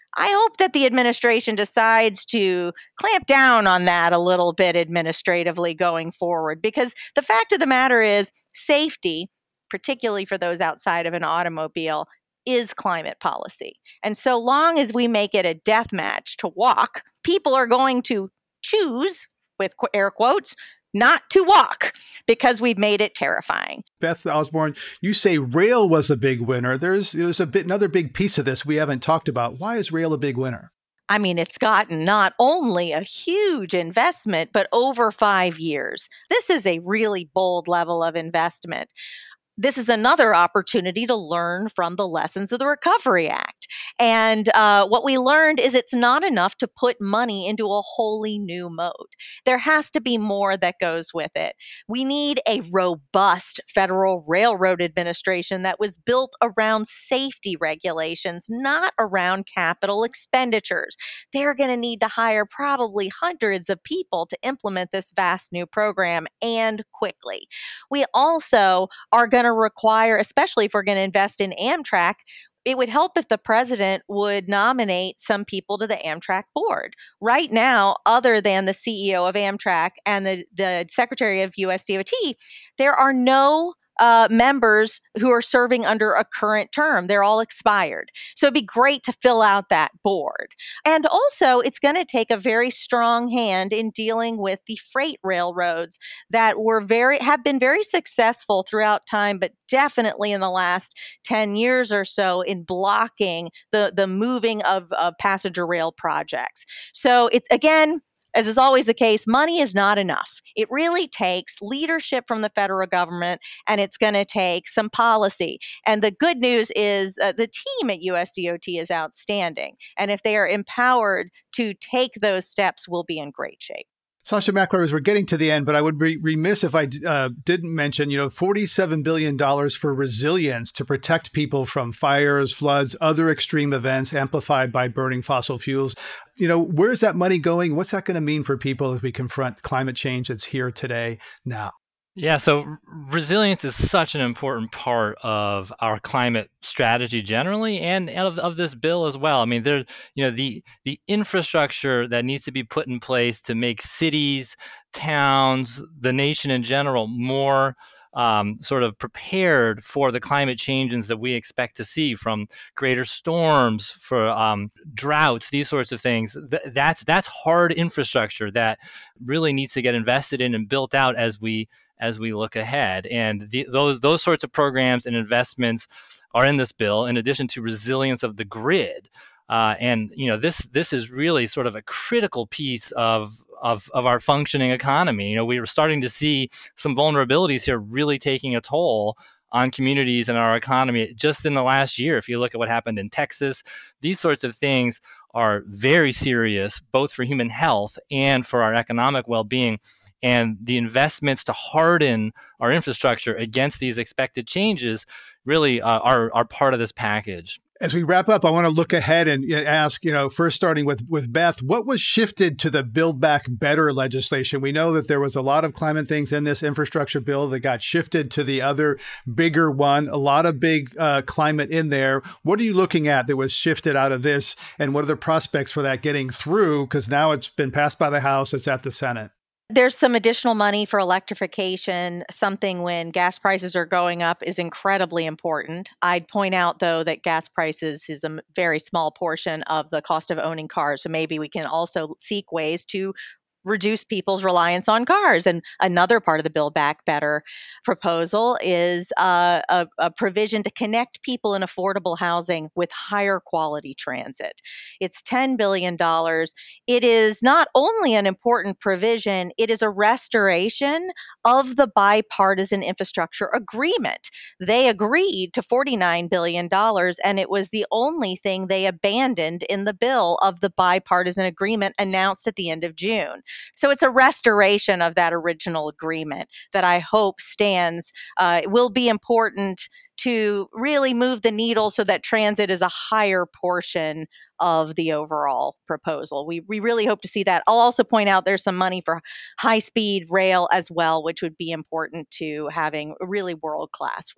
I hope that the administration decides to clamp down on that a little bit administratively going forward, because the fact of the matter is safety, particularly for those outside of an automobile, is climate policy. And so long as we make it a death match to walk, people are going to choose, with air quotes, not to walk because we've made it terrifying. Beth Osborne, you say rail was a big winner. There's there's a bit another big piece of this we haven't talked about. Why is rail a big winner? I mean, it's gotten not only a huge investment, but over five years. This is a really bold level of investment. This is another opportunity to learn from the lessons of the Recovery Act. And uh, what we learned is it's not enough to put money into a wholly new mode. There has to be more that goes with it. We need a robust Federal Railroad Administration that was built around safety regulations, not around capital expenditures. They're going to need to hire probably hundreds of people to implement this vast new program, and quickly. We also are going to require, especially if we're going to invest in Amtrak, it would help if the president would nominate some people to the Amtrak board. Right now, other than the C E O of Amtrak and the, the Secretary of U S D O T, there are no Uh, members who are serving under a current term. They're all expired. So it'd be great to fill out that board. And also, it's going to take a very strong hand in dealing with the freight railroads that were very have been very successful throughout time, but definitely in the last ten years or so in blocking the, the moving of, of passenger rail projects. So it's, again, as is always the case, money is not enough. It really takes leadership from the federal government, and it's going to take some policy. And the good news is uh, the team at U S D O T is outstanding. And if they are empowered to take those steps, we'll be in great shape. Sasha Mackler, as we're getting to the end, but I would be remiss if I uh, didn't mention, you know, forty-seven billion dollars for resilience to protect people from fires, floods, other extreme events amplified by burning fossil fuels. You know, where's that money going? What's that going to mean for people as we confront climate change that's here today, now? Yeah, so resilience is such an important part of our climate strategy generally, and of, of this bill as well. I mean, there, you know, the the infrastructure that needs to be put in place to make cities, towns, the nation in general more um, sort of prepared for the climate changes that we expect to see, from greater storms, for um, droughts, these sorts of things. Th- that's that's hard infrastructure that really needs to get invested in and built out as we as we look ahead. And the, those those sorts of programs and investments are in this bill, in addition to resilience of the grid. Uh, and you know, this this is really sort of a critical piece of of of our functioning economy. You know, we were starting to see some vulnerabilities here really taking a toll on communities and our economy just in the last year. If you look at what happened in Texas, these sorts of things are very serious, both for human health and for our economic well-being. And the investments to harden our infrastructure against these expected changes really uh, are, are part of this package. As we wrap up, I want to look ahead and ask, you know, first starting with, with Beth, what was shifted to the Build Back Better legislation? We know that there was a lot of climate things in this infrastructure bill that got shifted to the other bigger one, a lot of big uh, climate in there. What are you looking at that was shifted out of this, and what are the prospects for that getting through? Because now it's been passed by the House, it's at the Senate. There's some additional money for electrification. Something when gas prices are going up is incredibly important. I'd point out, though, that gas prices is a very small portion of the cost of owning cars. So maybe we can also seek ways to reduce people's reliance on cars. And another part of the Build Back Better proposal is uh, a, a provision to connect people in affordable housing with higher quality transit. It's ten billion dollars. It is not only an important provision, it is a restoration of the bipartisan infrastructure agreement. They agreed to forty-nine billion dollars, and it was the only thing they abandoned in the bill of the bipartisan agreement announced at the end of June. So it's a restoration of that original agreement that I hope stands, uh, will be important to really move the needle so that transit is a higher portion of the overall proposal. We we really hope to see that. I'll also point out there's some money for high-speed rail as well, which would be important to having really world-class rail.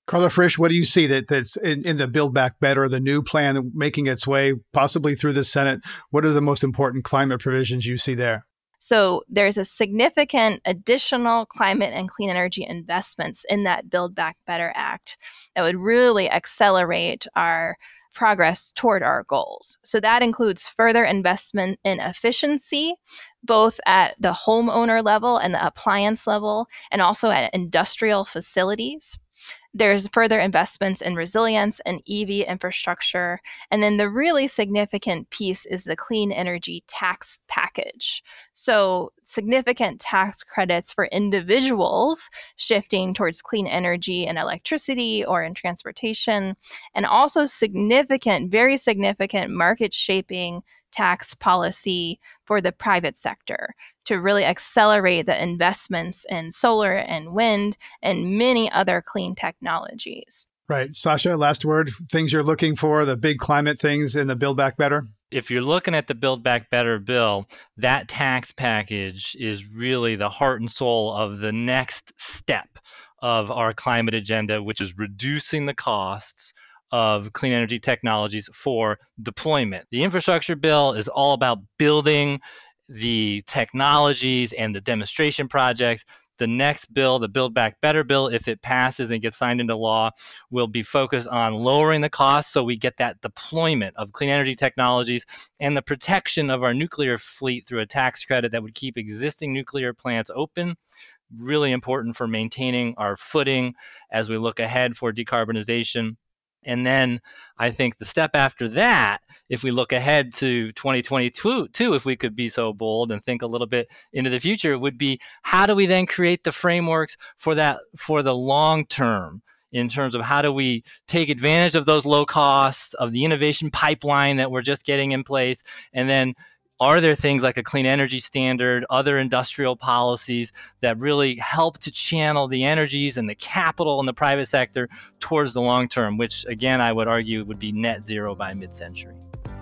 Carla Frisch, what do you see that, that's in, in the Build Back Better, the new plan making its way possibly through the Senate? What are the most important climate provisions you see there? So there's a significant additional climate and clean energy investments in that Build Back Better Act that would really accelerate our progress toward our goals. So that includes further investment in efficiency, both at the homeowner level and the appliance level, and also at industrial facilities. There's further investments in resilience and E V infrastructure. And then the really significant piece is the clean energy tax package. So significant tax credits for individuals shifting towards clean energy and electricity or in transportation, and also significant, very significant market shaping tax policy for the private sector to really accelerate the investments in solar and wind and many other clean technologies. Right. Sasha, last word, things you're looking for, the big climate things in the Build Back Better? If you're looking at the Build Back Better bill, that tax package is really the heart and soul of the next step of our climate agenda, which is reducing the costs of clean energy technologies for deployment. The infrastructure bill is all about building the technologies and the demonstration projects. The next bill, the Build Back Better bill, if it passes and gets signed into law, will be focused on lowering the costs so we get that deployment of clean energy technologies and the protection of our nuclear fleet through a tax credit that would keep existing nuclear plants open. Really important for maintaining our footing as we look ahead for decarbonization. And then I think the step after that, if we look ahead to twenty twenty-two, if we could be so bold and think a little bit into the future, would be how do we then create the frameworks for that for the long term in terms of how do we take advantage of those low costs, of the innovation pipeline that we're just getting in place, and then are there things like a clean energy standard, other industrial policies that really help to channel the energies and the capital in the private sector towards the long term, which, again, I would argue would be net zero by mid-century.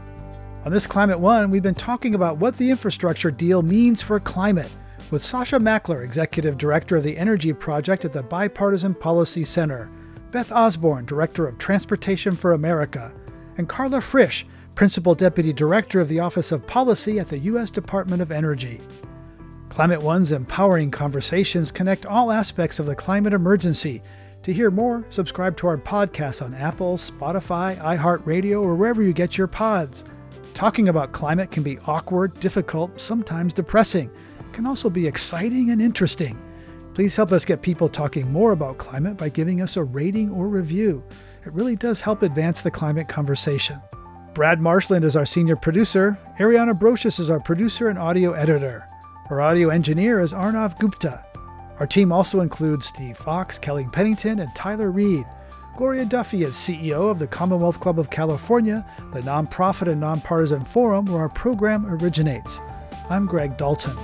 On this Climate One, we've been talking about what the infrastructure deal means for climate with Sasha Mackler, Executive Director of the Energy Project at the Bipartisan Policy Center, Beth Osborne, Director of Transportation for America, and Carla Frisch, Principal Deputy Director of the Office of Policy at the U S Department of Energy. Climate One's empowering conversations connect all aspects of the climate emergency. To hear more, subscribe to our podcast on Apple, Spotify, iHeartRadio, or wherever you get your pods. Talking about climate can be awkward, difficult, sometimes depressing. It can also be exciting and interesting. Please help us get people talking more about climate by giving us a rating or review. It really does help advance the climate conversation. Brad Marshland is our senior producer. Ariana Brocious is our producer and audio editor. Our audio engineer is Arnav Gupta. Our team also includes Steve Fox, Kelly Pennington, and Tyler Reed. Gloria Duffy is C E O of the Commonwealth Club of California, the nonprofit and nonpartisan forum where our program originates. I'm Greg Dalton.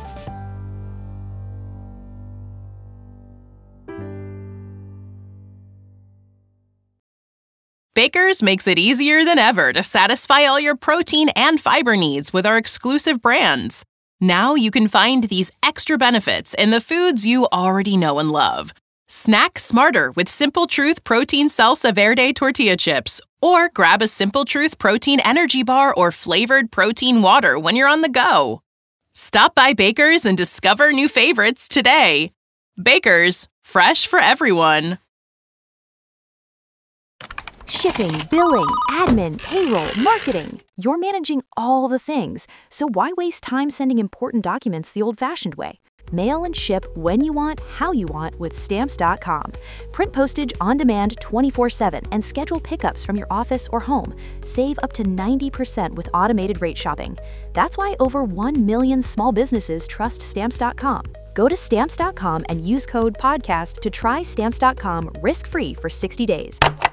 Baker's makes it easier than ever to satisfy all your protein and fiber needs with our exclusive brands. Now you can find these extra benefits in the foods you already know and love. Snack smarter with Simple Truth Protein Salsa Verde tortilla chips, or grab a Simple Truth Protein Energy Bar or flavored protein water when you're on the go. Stop by Baker's and discover new favorites today. Baker's, fresh for everyone. Shipping, billing, admin, payroll, marketing. You're managing all the things, so why waste time sending important documents the old-fashioned way? Mail and ship when you want, how you want with Stamps dot com. Print postage on demand twenty-four seven and schedule pickups from your office or home. Save up to ninety percent with automated rate shopping. That's why over one million small businesses trust Stamps dot com. Go to Stamps dot com and use code PODCAST to try Stamps dot com risk-free for sixty days.